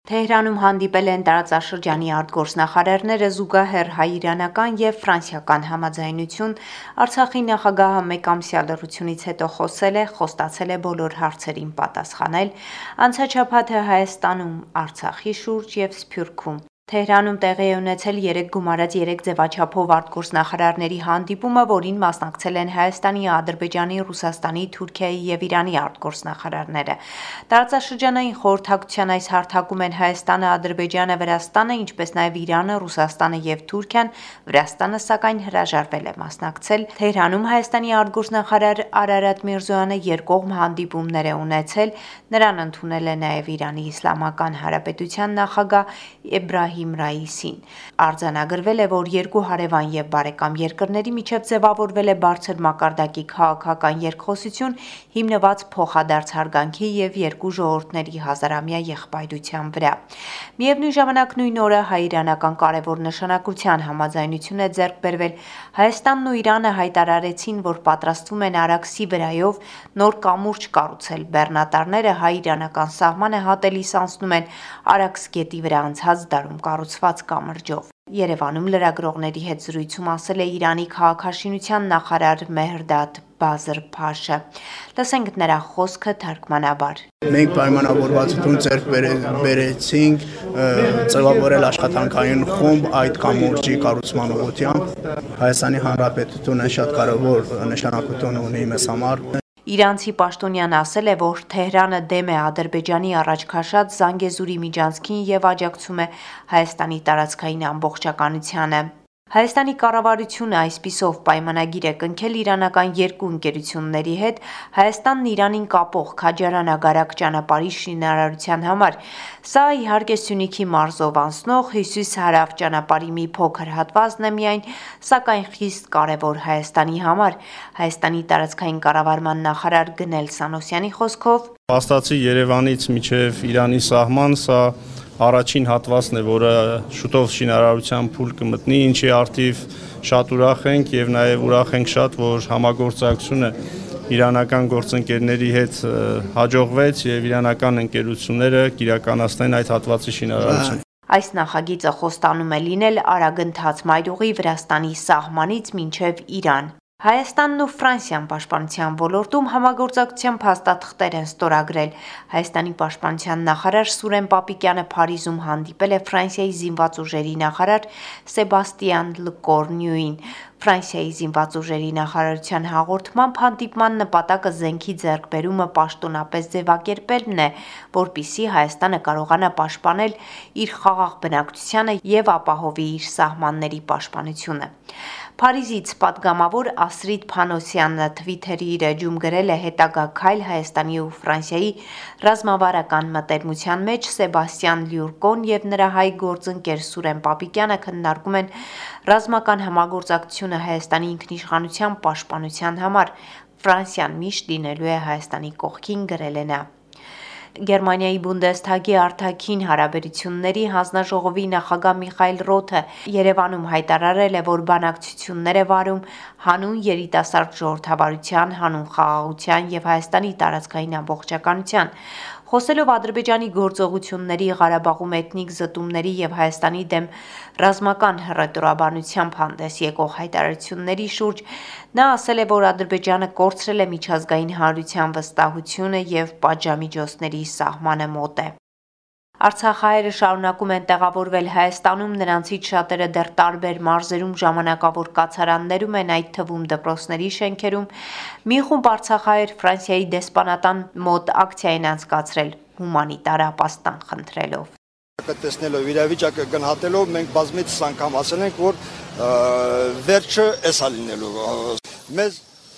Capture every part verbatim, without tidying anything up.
Թեհրանում հանդիպել են տարածաշրջանի արտգործնախարարները, զուգահեռ հայ-իրանական եւ ֆրանսիական համաձայնություն, Արցախի նախագահը մեկամսյա լռությունից հետո խոսել է, խոստացել է բոլոր հարցերին պատասխանել, անցաչափած է Հայաստանում, Արցախի շուրջ եւ Սփյուռքում։ Թեհրանում տեղի է ունեցել երեք գումարած երեք ձևաչափով արտգործնախարարների հանդիպումը, որին մասնակցել են Հայաստանի, Ադրբեջանի, Ռուսաստանի, Թուրքիայի եւ Իրանի արտգործնախարարները։ Տարածաշրջանային խորհրդակցության այս հարթակում են Հայաստանը, Ադրբեջանը, Վրաստանը, ինչպես նաեւ Իրանը, Ռուսաստանը եւ Թուրքիան, Վրաստանը սակայն հրաժարվել է մասնակցել։ Թեհրանում Հայաստանի արտգործնախարար Արարատ Միրզոյանը երկկողմ հանդիպումներ է ունեցել, նրան ընդունել է նաեւ Իրանի Իսլամական Հանրապետության նախագահ Էբրահիմ Ռայիսին։ Արձանագրվել է, որ երկու հարևան եւ բարեկամ երկրների միջև ձևավորվել է բարձր մակարդակի քաղաքական երկխոսություն, հիմնված փոխադարձ հարգանքի եւ երկու ժողովուրդների հազարամյա եղբայրության վրա։ Միևնույն ժամանակ նույն օրը հայ-իրանական կարևոր նշանակության համաձայնություն է ձեռք բերվել։ Հայաստանն ու Իրանը հայտարարեցին, որ պատրաստվում են Արաքսի վրայով նոր կամուրջ կառուցել։ Բեռնատարները հայ-իրանական սահմանը հատելիս անցնում են Արաքս գետի վրա անցած դարում կառուցված կամրջով։ Երևանում լրագրողների հետ զրույցում ասել է Իրանի քաղաքաշինության նախարար Մեհրդադ Բազրփաշը։ Լսենք նրա խոսքը թարգմանաբար։ Մենք պայմանավորվածություն ձեռք բերեցինք ձևավորել աշխատանքային խումբ այդ կամուրջի կառուցման ուղղությամբ։ Հայաստանի Հանրապետությունը շատ կարևոր նշանակություն ունի մեզ համար։ Իրանցի պաշտոնյան ասել է, որ Թեհրանը դեմ է Ադրբեջանի առաջ քաշած Զանգեզուրի միջանցքին եւ աջակցում է Հայաստանի տարածքային ամբողջականությանը։ Հայաստանի կառավարությունը այսպիսով պայմանագիր է կնքել իրանական երկու ընկերությունների հետ Հայաստանն Իրանին կապող Քաջարան-Ագարակ ճանապարհի շինարարության համար։ Սա իհարկե Սյունիքի մարզով անցնող հյուսիս-հարավ ճանապարհի մի փոքր հատվածն է միայն, սակայն խիստ կարևոր Հայաստանի համար։ Հայաստանի տարածքային կառավարման նախարար Գնել Սանոսյանի խոսքով. Փաստացի Երևանից մինչև Իրանի սահման սա առաջին հատվածն է, որը շուտով շինարարության փուլ կմտնի, ինչի արդիվ շատ ուրախ ենք եւ նաեւ ուրախ ենք շատ, որ համագործակցությունը իրանական գործընկերների հետ հաջողվեց եւ իրանական ընկերությունները կիրականացնեն այդ հատվածի շինարարությունը։ Այս նախագիծը խոստանում է լինել արագընթաց մայրուղի Վրաստանի սահմանից մինչև Իրան։ Հայաստանն ու Ֆրանսիան պաշտպանության ոլորտում համագործակցության փաստաթղթեր են ստորագրել։ Հայաստանի պաշտպանության նախարար Սուրեն Պապիկյանը Փարիզում հանդիպել է Ֆրանսիայի զինված ուժերի նախարար Սեբաստիան Լկորնյուին։ Ֆրանսիայի զինված ուժերի նախարարության հաղորդմամբ հանդիպման նպատակը զենքի ձեռքբերումը պաշտոնապես ձևակերպելն է, որպեսզի Հայաստանը կարողանա պաշտպանել իր խաղաղ բնակչությանը եւ ապահովի իր սահմանների պաշտպանությունը։ Փարիզից պատգամավոր Ասրիդ Փանոսյանը Թվիթերի իր էջում գրել է հետագա քայլ Հայաստանի ու Ֆրանսիայի ռազմավարական մտերմության մեջ Սեբաստիան Լյուրկոն եւ նրա հայ գործընկեր Սուրեն Պապիկյանը քննարկում են ռազմական համագործակցությունը Հայաստանի ինքնիշխանության պաշտպանության համար։ Ֆրանսիան միշտ լինելու է Հայաստանի կողքին, գրել է նա։ Գերմանիայի Բունդեսթագի արտաքին հարաբերությունների հանձնաժողովի նախագահ Միխայել Ռոթը Երևանում հայտարարել է, որ բանակցություններ է վարում հանուն երիտասարդ ժողովրդավարության, հանուն խաղաղության եւ Հայաստանի տարածքային ամբողջականության։ Խոսելով Ադրբեջանի գործողությունների, Ղարաբաղում էթնիկ զտումների եւ Հայաստանի դեմ ռազմական հռետորաբանությամբ հանդես եկող հայտարարությունների շուրջ, նա ասել է, որ Ադրբեջանը կորցրել է միջազգային հանրության վստահությունը եւ պատժամիջոցների սահմանը մոտ է։ Արցախահայերը շարունակում են տեղավորվել Հայաստանում, նրանցից շատերը դեռ տարբեր մարզերում ժամանակավոր կացարաններում են, այդ թվում դպրոցների շենքերում։ Մի խումբ արցախահայեր Ֆրանսիայի դեսպանատան մոտ ակցիա են անցկացրել հումանիտար ապաստան խնդրելով։ Տեսնելով իրավիճակը գնահատելով մենք բազմիցս անգամ ասել ենք, որ վերջը էս է լինելու։ Մեզ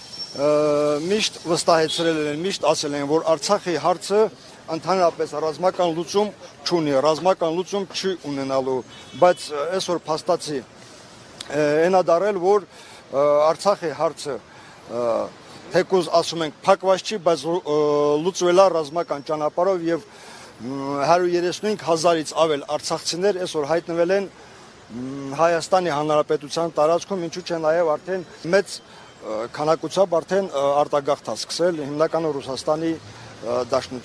միշտ վստահեցրել են, միշտ ասել են, որ Արցախի հարցը ընդհանրապես ռազմական լուծում չունի, ռազմական լուծում չի ունենալու, բայց այսօր փաստացի այնա դարել, որ Արցախի հարցը թեկուզ ասում ենք փակված չի, բայց լուծվել է ռազմական ճանապարհով եւ հարյուր երեսունհինգ հազարից ավել արցախցիներ այսօր հայտնվել են Հայաստանի Հանրապետության տարածքում, ինչու՞ չէ նաեւ արդեն մեծ քանակությամբ արդեն արտագաղթ է սկսել հիմնականում Ռուսաստանի Դաշնություն։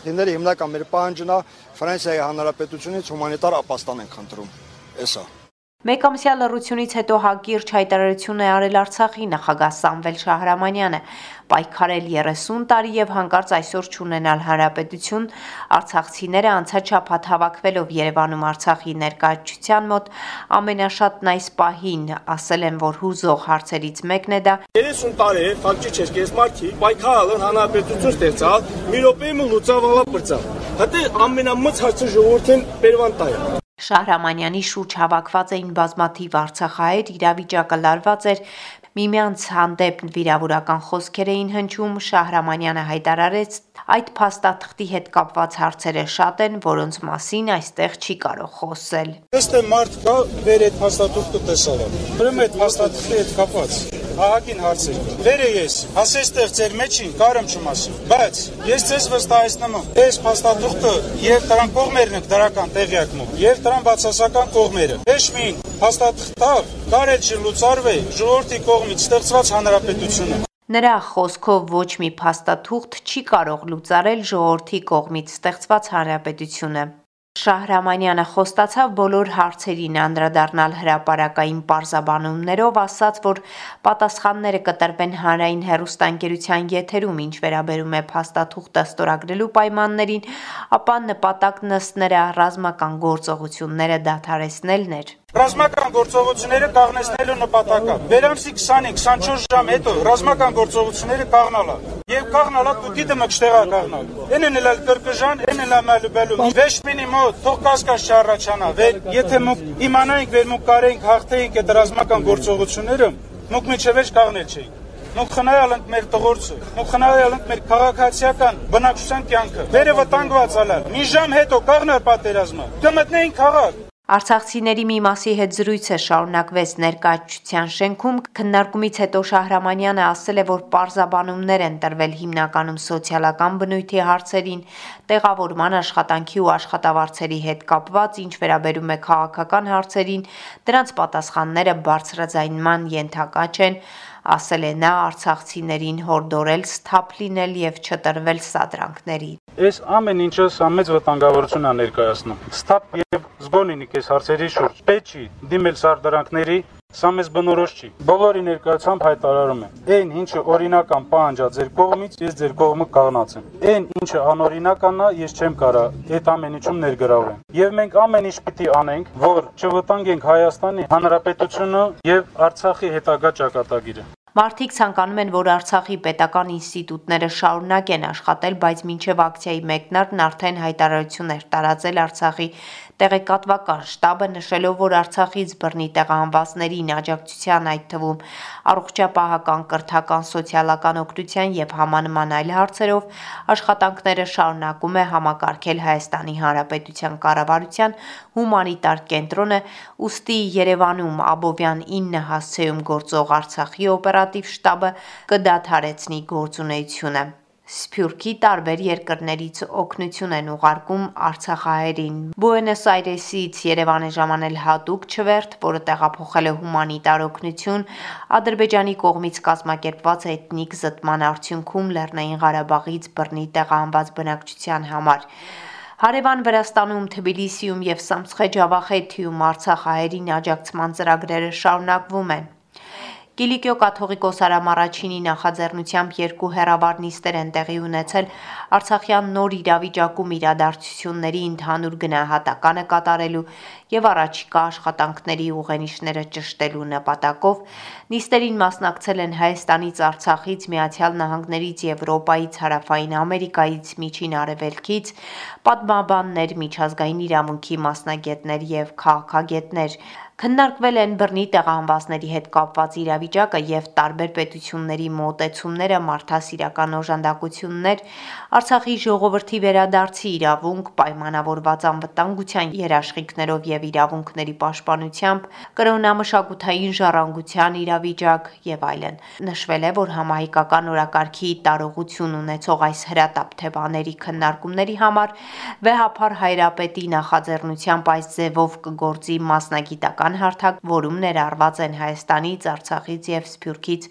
Դիները հիմնական մեր պահանջն է Ֆրանսիայի Հանրապետությունից հումանիտար ապաստան ենք խնդրում։ Էսա։ Մեկամսյա լռությունից հետո հակիրճ հայտարարություն է արել Արցախի նախագահ Սամվել Շահրամանյանը, պայքարել երեսուն տարի եւ հանկարծ այսօր չունենալ հանրապետություն, արցախցիները անցած շաբաթ հավաքվելով Երևանում Արցախի ներկայացության մոտ ամենաշատն այս պահին ասել են, որ հուզող հարցերից մեկն է դա երեսուն տարի է, ֆակտի չէ, ես մարդի պայքարել են հանրապետություն ստեղծալ, մի րոպեում լուծավալա բրծավ։ Հատե ամենամծ հարցը ժողովրդին բերվան տայ։ Շահրամանյանի շուրջ հավաքված էին բազմաթիվ արցախահայեր, իրավիճակը լարված էր, միմյանց հանդեպ վիրավորական խոսքեր էին հնչում, Շահրամանյանը հայտարարեց, այդ փաստաթղթի հետ կապված հարցերը շատ են, որոնց մասին այստեղ չի կարող խոսել։ Ըստ է մարդ կա, վեր այդ փաստաթուղթը տեսավ։ Ուրեմն այդ փաստաթղթի հետ կապված ահագին հարցեր կա։ Վերը ես, ասես տեղ ձեր մեջին կարեմ չեմ ասում, բայց ես ձեզ վստահեցնում եմ, այս փաստաթուղթը եւ դրան կողմերն են դրական տեղյակում, եւ դրան բացասական կողմերը։ Հեշմին փաստաթղթով կարել չի լուծարվի ժողովրդի կողմից ստեղծված հանրապետությունը։ Նրա խոսքով ոչ մի փաստաթուղթ չի կարող լուծարել ժողովրդի կողմից ստեղծված հանրապետությունը։ Շահրամանյանը խոստացավ բոլոր հարցերին անդրադառնալ հրապարակային պարզաբանումներով, ասաց, որ պատասխանները կտրվեն հանրային հեռուստաընկերության եթերում, ինչ վերաբերում է փաստաթուղթը ստորագրելու պայմաններին, ապա նպատակն ըստ նրա ռազմական գործողությունները դադարեցնելն էր։ Ռազմական գործողությունները կաղնեցնելու նպատակը վերամսի քսանինը քսանչորս ժամ հետո ռազմական գործողությունները կաղնալա եւ կաղնալա դուքի մկշտեղա կաղնալ են են էլ կրկժան են էլ ամալուբելու վեշմինի մոտ թող կասկած չառաջանա վեր եթե մուկ իմանայինք վեր մուկ կարեինք հաղթեինք այդ ռազմական գործողությունները մուկ միջևեջ կաղնել չէինք Մենք խնայել ենք մեր տղորցը, մենք խնայել ենք մեր քաղաքացիական բնակչության կյանքը։ Վերը վտանգված ալար։ Մի ժամ հետո կաղնար պատերազմը։ Կմտնեին քաղաք։ Արցախցիների մի մասի հետ զրույցը շարունակվեց ներկայացության շենքում, քննարկումից հետո Շահրամանյանը ասել է, որ պարզաբանումներ են տրվել հիմնականում սոցիալական բնույթի հարցերին, տեղավորման աշխատանքի ու աշխատավարձերի հետ կապված, ինչ վերաբերում է քաղաքական հարցերին, դրանց պատասխանները բարձրաձայնման ենթակա չեն, ասել է նա արցախցիներին հորդորել սթափ լինել եւ չտրվել սադրանքների։ Այս ամեն ինչը սա մեծ վտանգավորություն է ներկայացնում։ Սթափ եւ զգոնինիկ այս հարցերի շուրջ պետք չի դիմել սադրանքների, սա մեզ բնորոշ չի։ Բոլորի ներկայությամբ հայտարարում եմ, այն ինչը օրինական պահանջա ձեր կողմից, ես ձեր կողմը կաղնած եմ։ Այն ինչը անօրինական է, ես չեմ կարա այդ ամեն ինչում ներգրավեմ։ Եվ մենք ամեն ինչ պիտի անենք, որ չվտանգենք Հայաստանի Հանրապետությունը եւ Արցախի հետագա ճակատագիրը։ Մարդիկ ցանկանում են, որ Արցախի պետական ինստիտուտները շարունակեն աշխատել, բայց մինչև ակցիայի մեկնարկն արդեն հայտարարություն էր տարածել Արցախի տեղեկատվական շտաբը, նշելով, որ Արցախից բռնի տեղահանվածներին աջակցության, այդ թվում առողջապահական, կրթական, սոցիալական օգնության եւ համանման այլ հարցերով աշխատանքները շարունակում է համակարգել Հայաստանի Հանրապետության կառավարության հումանիտար կենտրոնը, ուստի Երևանում Աբովյան ինը հասցեում գործող Արցախի օպերատիվ շտաբը կդադարեցնի գործունեությունը։ Սփյուռքի տարբեր երկրներից օգնություն են ուղարկում արցախահայերին։ Բուենոս Այրեսից Երևան է ժամանել հատուկ չվերթ, որը տեղափոխել է հումանիտար օգնություն Ադրբեջանի կողմից կազմակերպված էթնիկ զտման արդյունքում Լեռնային Ղարաբաղից բռնի տեղահանված բնակչության համար։ Հարևան Վրաստանում, Թբիլիսիում եւ Սամցխե-Ջավախեթիում արցախահայերին աջակցման ծրագրերը շարունակվում են։ Կիլիկիո կաթողիկոս Արամ առաջինի նախաձեռնությամբ երկու հեռավար նիստեր են տեղի ունեցել Արցախյան նոր իրավիճակում իրադարձությունների ընդհանուր գնահատականը կատարելու եւ առաջիկա աշխատանքների ուղենիշները ճշտելու նպատակով նիստերին մասնակցել են Հայաստանից, Արցախից, Միացյալ Նահանգներից, Եվրոպայից, Հարավային Ամերիկայից, Միջին Արևելքից, պատմաբաններ, միջազգային իրավունքի մասնագետներ եւ քաղաքագետներ։ Քննարկվել են բռնի տեղահանվածների հետ կապված իրավիճակը եւ տարբեր պետությունների մոտեցումները, մարդասիրական օժանդակություններ, Արցախի ժողովրդի վերադարձի իրավունք, պայմանավորված անվտանգության երաշխիքներով եւ իրավունքների պաշտպանությամբ, կրոնամշակութային ժառանգության իրավիճակ եւ այլն։ Նշվել է, որ համահայկական օրակարգի տարողություն ունեցող այս հրատապ թեմաների քննարկումների համար վեհափար հայրապետի նախաձեռնությամբ այս ձևով կգործի մասնագիտական հարթակ, որում ներառված են Հայաստանից, Արցախից եւ Սփյուռքից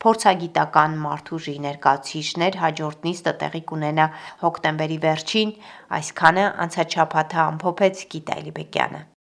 փորձագիտական մարդուժի ներկայացուցիչներ, հաջորդ նիստը տեղի կունենա հոկտեմբերի վերջին, այսքանը անցած շաբաթը ամփոփեց Գիտա Էլիբեկյանը։